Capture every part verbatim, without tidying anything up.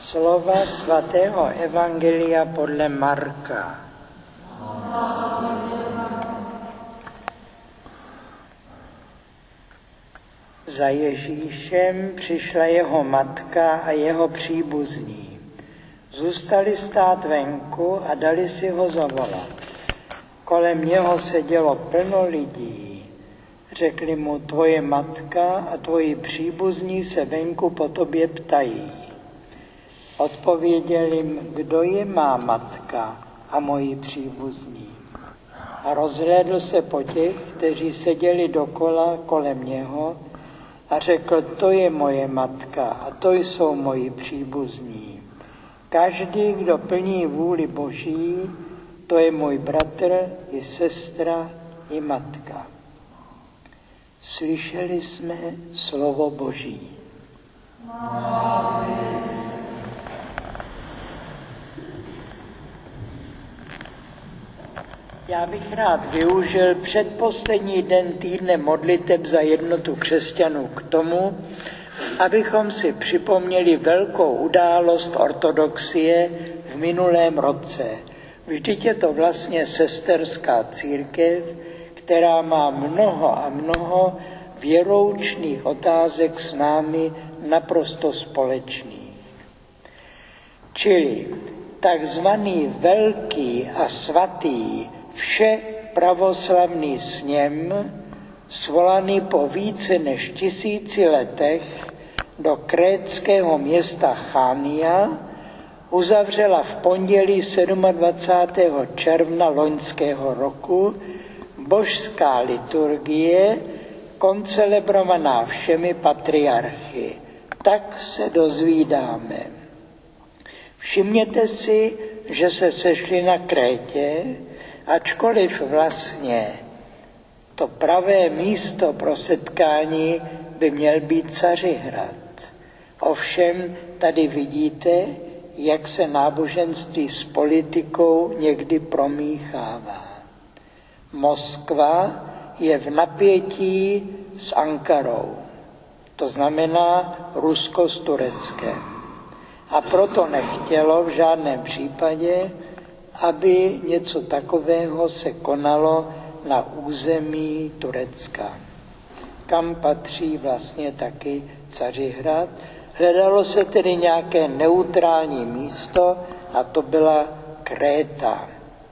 Slova svatého Evangelia podle Marka. Za Ježíšem přišla jeho matka a jeho příbuzní. Zůstali stát venku a dali si ho zavolat. Kolem něho sedělo plno lidí. Řekli mu: tvoje matka a tvoji příbuzní se venku po tobě ptají. Odpověděl jim: kdo je má matka a moji příbuzní? A rozhlédl se po těch, kteří seděli dokola kolem něho, a řekl: to je moje matka a to jsou moji příbuzní. Každý, kdo plní vůli Boží, to je můj bratr i sestra i matka. Slyšeli jsme slovo Boží. Já bych rád využil předposlední den týdne modliteb za jednotu křesťanů k tomu, abychom si připomněli velkou událost ortodoxie v minulém roce. Vždyť je to vlastně sesterská církev, která má mnoho a mnoho věroučných otázek s námi naprosto společných. Čili takzvaný velký a svatý vše pravoslavný sněm, svolaný po více než tisíci letech do krétského města Chania, uzavřela v pondělí dvacátého sedmého června loňského roku božská liturgie, koncelebrovaná všemi patriarchy. Tak se dozvídáme. Všimněte si, že se sešli na Krétě, ačkoliv vlastně to pravé místo pro setkání by měl být Cařihrad. Ovšem tady vidíte, jak se náboženství s politikou někdy promíchává. Moskva je v napětí s Ankarou, to znamená Rusko s Tureckem. A proto nechtělo v žádném případě, aby něco takového se konalo na území Turecka, kam patří vlastně taky Cařihrad. Hledalo se tedy nějaké neutrální místo a to byla Kréta.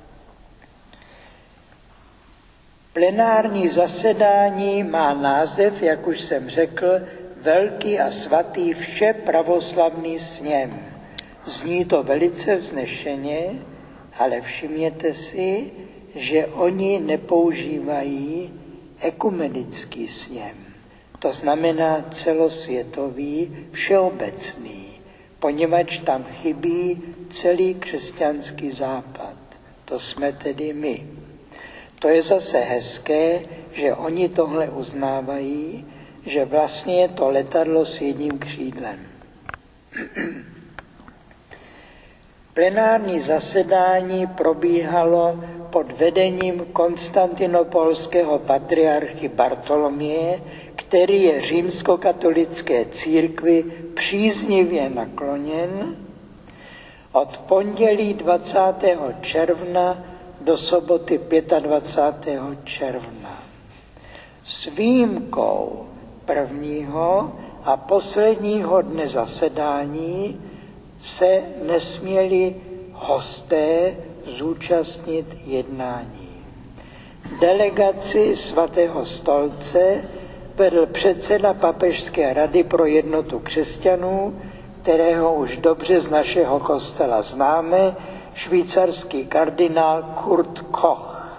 Plenární zasedání má název, jak už jsem řekl, Velký a svatý vše pravoslavný sněm. Zní to velice vznešeně, ale všimněte si, že oni nepoužívají ekumenický sněm. To znamená celosvětový, všeobecný, poněvadž tam chybí celý křesťanský západ. To jsme tedy my. To je zase hezké, že oni tohle uznávají, že vlastně je to letadlo s jedním křídlem. Plenární zasedání probíhalo pod vedením konstantinopolského patriarchy Bartoloměje, který je římskokatolické církvi příznivě nakloněn, od pondělí dvacátého června do soboty dvacátého pátého června. S výjimkou prvního a posledního dne zasedání se nesměli hosté zúčastnit jednání. Delegaci svatého stolce vedl předseda Papežské rady pro jednotu křesťanů, kterého už dobře z našeho kostela známe, švýcarský kardinál Kurt Koch.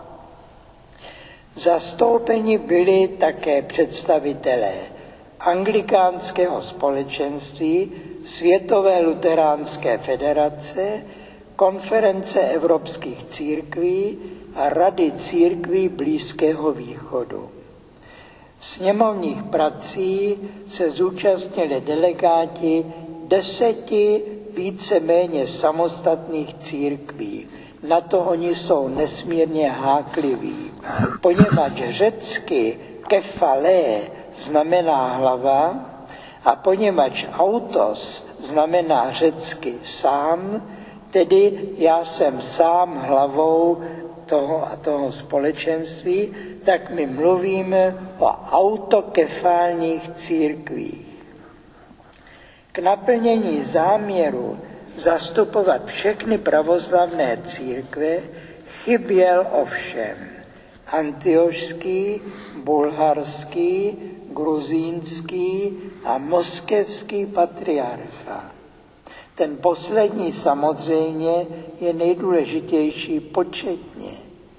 Zastoupeni byli také představitelé anglikánského společenství, Světové luteránské federace, Konference evropských církví a Rady církví Blízkého východu. Sněmovních prací se zúčastnili delegáti deseti víceméně samostatných církví. Na to oni jsou nesmírně hákliví, poněvadž řecky kefalé znamená hlava A poněvadž autos znamená řecky sám, tedy já jsem sám hlavou toho a toho společenství, tak my mluvíme o autokefálních církvích. K naplnění záměru zastupovat všechny pravoslavné církve chyběl ovšem antiošský, bulharský, gruzínský a moskevský patriarcha. Ten poslední samozřejmě je nejdůležitější početně.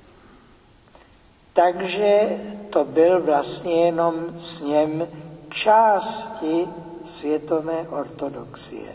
Takže to byl vlastně jenom sněm části světové ortodoxie.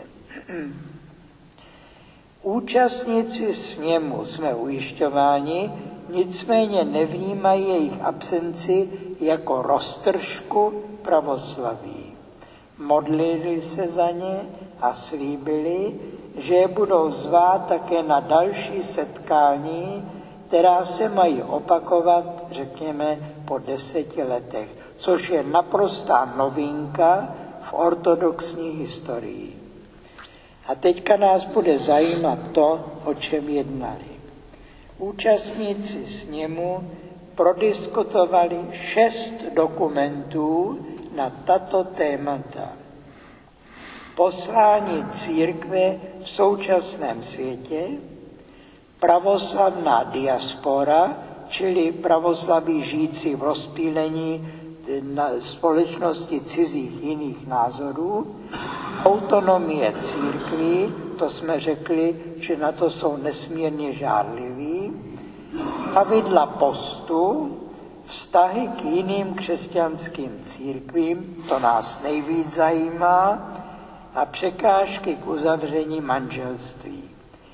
Účastníci sněmu jsme ujišťováni, nicméně nevnímají jejich absenci jako roztržku pravoslaví. Modlili se za ně a slíbili, že je budou zvát také na další setkání, která se mají opakovat, řekněme, po deseti letech, což je naprostá novinka v ortodoxní historii. A teďka nás bude zajímat to, o čem jednali. Účastníci sněmu prodiskutovali šest dokumentů na tato témata. Poslání církve v současném světě, pravoslavná diaspora, čili pravoslaví žijící v rozptýlení na společnosti cizích jiných názorů, autonomie církví, to jsme řekli, že na to jsou nesmírně žárliví, pravidla postu, vztahy k jiným křesťanským církvím, to nás nejvíc zajímá, a překážky k uzavření manželství.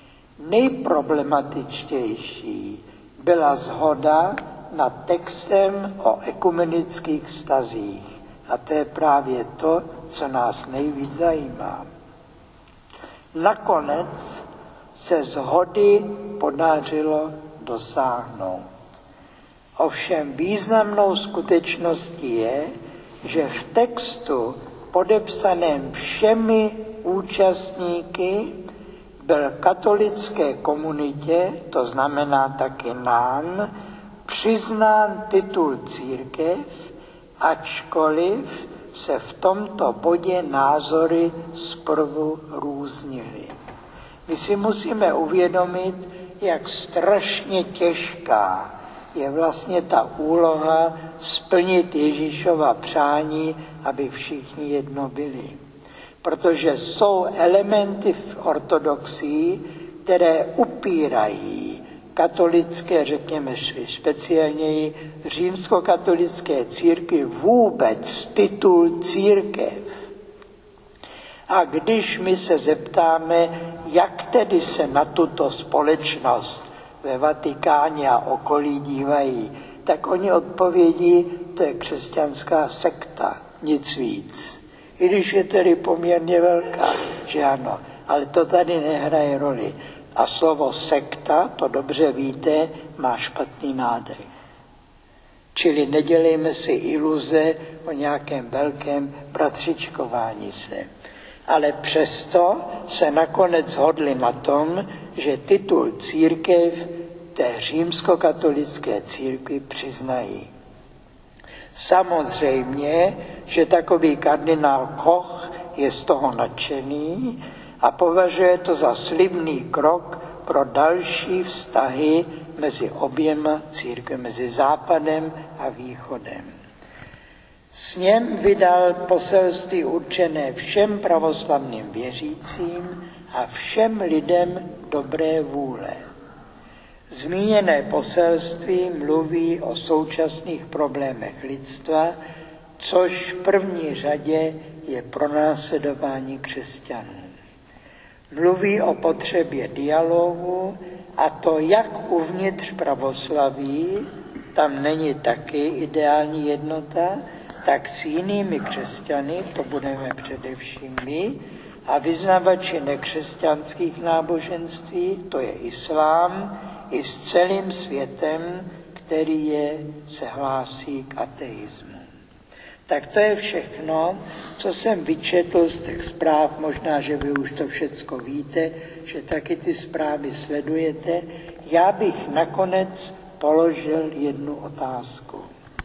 Nejproblematičtější byla shoda nad textem o ekumenických vztazích. A to je právě to, co nás nejvíc zajímá. Nakonec se shody podařilo dosáhnout. Ovšem významnou skutečností je, že v textu podepsaném všemi účastníky byl katolické komunitě, to znamená taky nám, přiznán titul církev, ačkoliv se v tomto bodě názory zprvu různily. My si musíme uvědomit, jak strašně těžká je vlastně ta úloha splnit Ježíšova přání, aby všichni jedno byli. Protože jsou elementy v ortodoxii, které upírají katolické, řekněme speciálněji římskokatolické církvi vůbec titul církev. A když my se zeptáme, jak tedy se na tuto společnost ve Vatikáně a okolí dívají, tak oni odpovědí, to je křesťanská sekta, nic víc. I když je tedy poměrně velká, že ano, ale to tady nehraje roli. A slovo sekta, to dobře víte, má špatný nádech. Čili nedělejme si iluze o nějakém velkém bratřičkování se. Ale přesto se nakonec shodli na tom, že titul církev té římskokatolické církvi přiznají. Samozřejmě, že takový kardinál Koch je z toho nadšený a považuje to za slibný krok pro další vztahy mezi oběma církvemi, mezi Západem a Východem. Sněm vydal poselství určené všem pravoslavným věřícím a všem lidem dobré vůle. Zmíněné poselství mluví o současných problémech lidstva, což v první řadě je pronásledování křesťanů. Mluví o potřebě dialogu, a to jak uvnitř pravoslaví, tam není taky ideální jednota, tak s jinými křesťany, to budeme především my, a vyznavači nekřesťanských náboženství, to je islám, i s celým světem, který je, se hlásí k ateismu. Tak to je všechno, co jsem vyčetl z těch zpráv. Možná, že vy už to všecko víte, že taky ty zprávy sledujete. Já bych nakonec položil jednu otázku.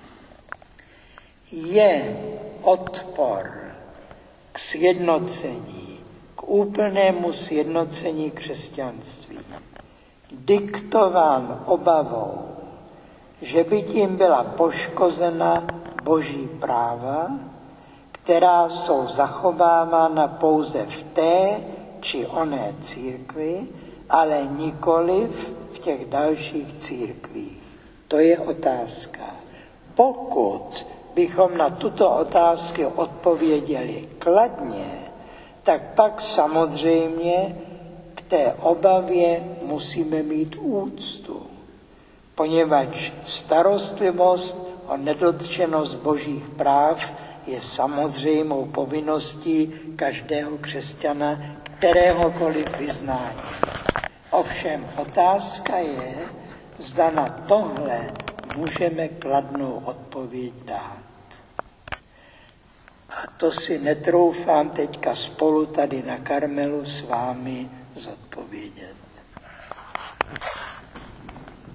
Je odpor k sjednocení, k úplnému sjednocení křesťanství diktován obavou, že by tím byla poškozena boží práva, která jsou zachovávána pouze v té či oné církvi, ale nikoliv v těch dalších církvích. To je otázka. Pokud bychom na tuto otázku odpověděli kladně, tak pak samozřejmě k té obavě musíme mít úctu, poněvadž starostlivost o nedotčenost božích práv je samozřejmou povinností každého křesťana, kteréhokoliv vyznání. Ovšem otázka je, zda na tohle můžeme kladnou odpověď dát. A to si netroufám teďka spolu tady na Karmelu s vámi zodpovědět.